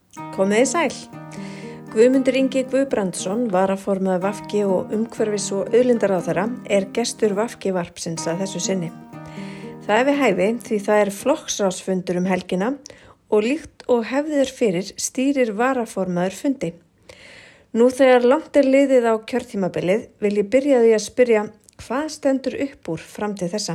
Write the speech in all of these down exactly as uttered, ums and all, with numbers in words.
Komiði sæl. Guðmundur Ingi Guðbrandsson, varaformaður V G og umhverfis- og auðlindaráðherra, er gestur V G varpsins að þessu sinni. Það er við hæfi því það er flokksráðsfundur um helgina og líkt og hefðir fyrir stýrir varaformaður fundi. Nú þegar langt er liðið á kjörtímabilið vil ég byrja því að spyrja hvað stendur upp úr fram til þessa?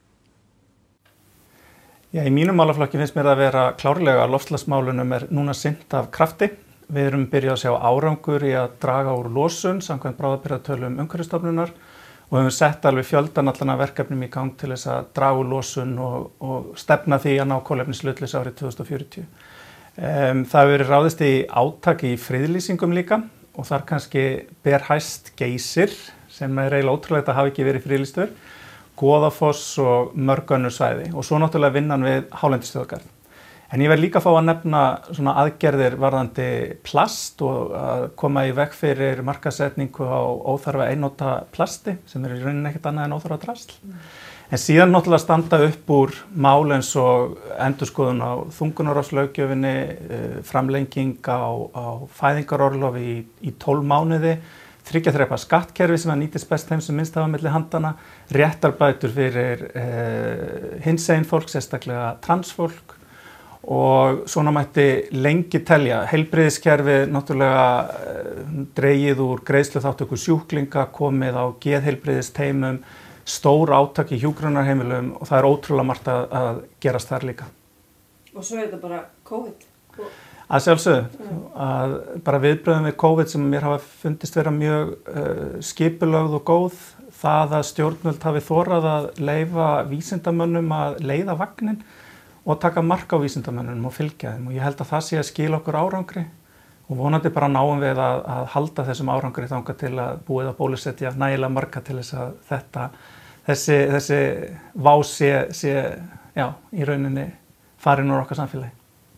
Já, í mínum málaflokki finnst mér að vera klárlega að loftslagsmálunum er núna sinnt af krafti. Við erum byrjað að sjá árangur í að draga úr losun samkvæmt bráðabirgðatölum Umhverfisstofnunar og höfum sett alveg fjöldan allana verkefnum í gang til þess að draga úr losun og, og stefna því að ná kolefnishlutleysi árið tvö þúsund fjörutíu. Um, það hefur verið ráðist í átak í friðlýsingum líka og þar kannski ber hæst Geysir sem er eiginlega ótrúlegt að hafa ekki verið friðlýstur, Goðafoss og mörg önnur svæði og svo náttúrulega vinnan við hálendisþjóðgarð. En ég verð líka að fá að nefna svona aðgerðir varðandi plast og að koma í veg fyrir markaðssetningu á óþarfa einnota plasti sem er í rauninni ekkert annað en óþarfa drasl. Mm. En síðan náttúrulega standa upp úr mál eins og endurskoðun á þungunarrofslöggjöfinni, framlenging á, á fæðingarorlofi í, í tólf mánuði, þriggja þrepa skattkerfi sem að nýtist best þeim sem minnst hafa milli handana, réttarbætur fyrir eh, hinsegin fólk, sérstaklega transfólk og svona mætti lengi telja. Heilbrigðiskerfi náttúrulega eh, dregið úr greiðsluþátttöku sjúklinga, komið á geðheilbrigðisteymum, stór átak í hjúkrunarheimilum og það er ótrúlega margt að, að gerast þar líka. Og svo er þetta bara COVID. Að sjálfsögðu, að bara viðbröðum við COVID sem mér hafa fundist vera mjög uh, skipulögð og góð, það að stjórnvöld hafi þorað að leyfa vísindamönnum að leiða vagnin og taka mark á vísindamönnum og fylgja þeim og ég held að það sé að skila okkur árangri og vonandi bara náum við að, að halda þessum árangri þangað til að búið að bólusetja nægilega marga til þess að þetta, þessi, þessi vá sé, sé já, í rauninni farin úr okkar samfélagi.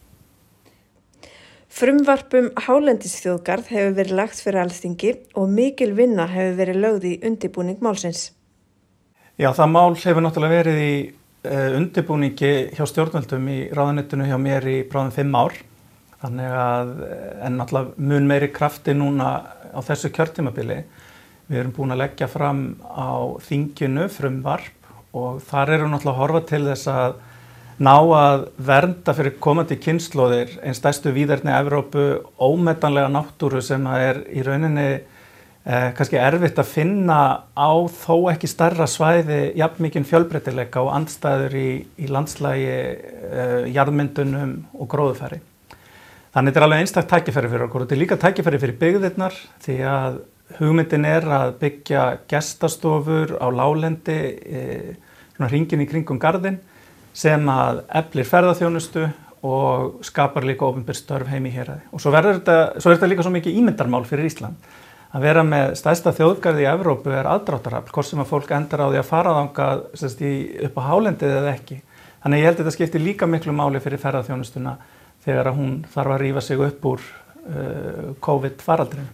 Frumvarpum hálendisþjóðgarð hefur verið lagt fyrir Alþingi og mikil vinna hefur verið lögð í undirbúning málsins. Já, það mál hefur náttúrulega verið í uh, undirbúningi hjá stjórnvöldum í ráðuneytinu hjá mér í bráðum fimm ár. Þannig að en náttúrulega mun meiri krafti núna á þessu kjörtímabili. Við erum búin að leggja fram á þinginu frumvarp og þar erum náttúrulega að horfa til þess að ná að vernda fyrir komandi kynslóðir einn stærstu víðerni Evrópu, ómetanlega náttúru sem er í rauninni eh, kannski erfitt að finna á þó ekki stærra svæði jafnmikinn fjölbreytileika og andstæður í, í landslagi, eh, jarðmyndunum og gróðufæri. Þannig þetta er alveg einstakt tækifæri fyrir okkur og þetta er líka tækifæri fyrir byggðirnar því að hugmyndin er að byggja gestastofur á láglendi, eh, svona hringinn í kringum garðinn sem að eflir ferðaþjónustu og skapar líka opinber störf heim í héraði. Og svo, þetta, svo er þetta líka svo mikið ímyndarmál fyrir Ísland. Að vera með stærsta þjóðgarði í Evrópu er aðdráttarafl, hvort sem að fólk endar á því að fara þangað sérst, í, upp á hálendið eða ekki. Þannig ég held að þetta skiptir líka miklu máli fyrir ferðaþjónustuna þegar að hún þarf að rífa sig upp úr uh, COVID-faraldrinu.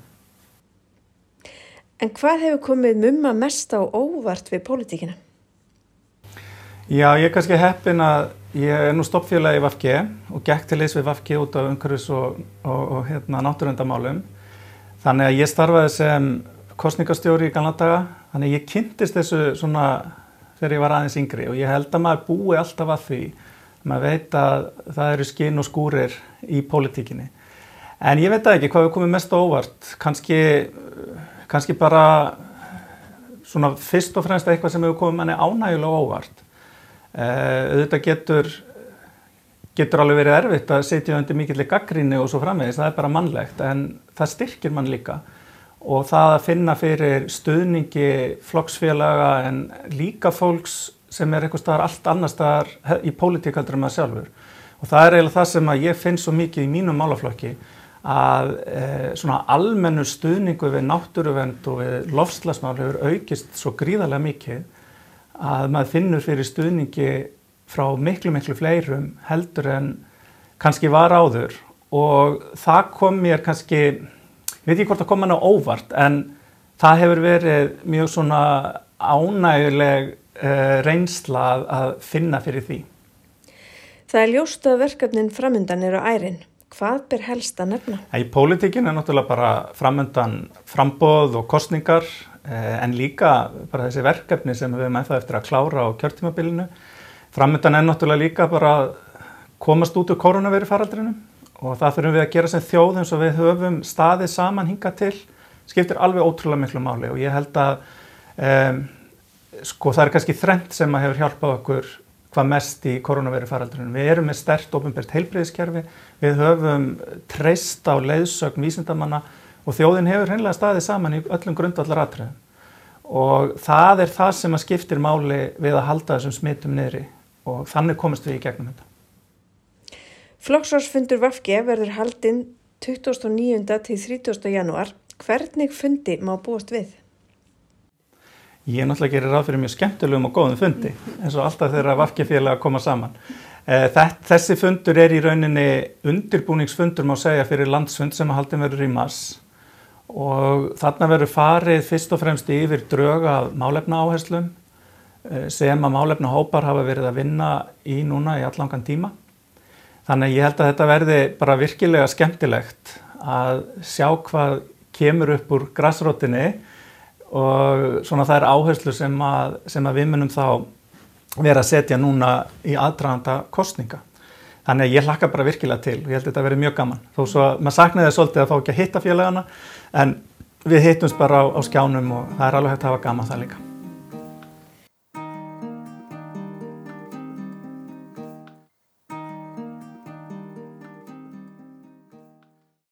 En hvað hefur komið mumma mest á óvart við pólitíkina? Já, ég er kannski heppinn að ég er nú stofnfélagi í V G og gekk til liðs við V G út af umhverfis og, og, og hérna, náttúruverndarmálum. Þannig að ég starfaði sem kosningastjóri í gamla daga, þannig að ég kynntist þessu svona þegar ég var aðeins yngri og ég held að maður búi alltaf að því. Maður veit að það eru skinn og skúrir í pólitíkinni. En ég veit ekki hvað við komum mest óvart, kannski, kannski bara svona fyrst og fremst eitthvað sem hefur komið manni ánægjulega óvart. Uh, auðvitað getur, getur alveg verið erfitt að setja undir mikilli gagnrýni og svo framvegis, það er bara mannlegt en það styrkir mann líka og það að finna fyrir stuðningi flokksfélaga en líka fólks sem er eitthvað staðar allt annar staðar í pólitík heldur en maður sjálfur og það er eiginlega það sem að ég finn svo mikið í mínum málaflokki að eh, svona almennu stuðningu við náttúruvernd og við loftslagsmál hefur aukist svo gríðarlega mikið að maður finnur fyrir stuðningi frá miklu, miklu fleirum heldur en kannski var áður og það kom mér kannski, ég veit ekki hvort það kom mann á óvart, en það hefur verið mjög svona ánægjuleg uh, reynsla að finna fyrir því. Það er ljóst að verkefnin framundan eru ærin. hvað ber helst að nefna? Í pólitíkin er náttúrulega bara framöndan framboð og kosningar en líka bara þessi verkefni sem við erum ennþá eftir að klára á kjörtímabilinu. Framöndan er náttúrulega líka bara að komast út úr kórónuveirufaraldrinum og það þurfum við að gera sem þjóð eins og við höfum staðið saman hingað til, skiptir alveg ótrúlega miklu máli og ég held að um, sko það er kannski þrennt sem að hefur hjálpað okkur hvað mest í kórónuveirufaraldrinum. Við erum með sterkt opinbert heilbrigðiskerfi, við höfum treyst á leiðsögn vísindamanna og þjóðin hefur hreinlega staðið saman í öllum grundvallaratriðum. Og það er það sem að skiptir máli við að halda þessum smitum niðri og þannig komumst við í gegnum þetta. Flokksársfundur V G verður haldinn tuttugasta og níunda til þrítugasta janúar. Hvernig fundi má búast við? Ég náttúrulega gerir ráð fyrir mjög skemmtilegum og góðum fundi, eins og alltaf þegar V G-félagar koma saman. Þessi fundur er í rauninni undirbúningsfundur má segja fyrir landsfund sem að haldinn verður í mars og þarna verður farið fyrst og fremst yfir drög af málefnaáherslum sem að málefnahópar hafa verið að vinna í núna í allangan tíma. Þannig ég held að þetta verði bara virkilega skemmtilegt að sjá hvað kemur upp úr grasrótinni og svona það er áherslu sem að, sem að við munum þá vera að setja núna í aðdraganda kosninga. Þannig að ég hlakka bara virkilega til og ég held að þetta verði mjög gaman. Þó svo að maður saknaði svolítið að fá ekki að hitta félagana en við hittumst bara á, á skjánum og það er alveg hægt að hafa gaman það líka.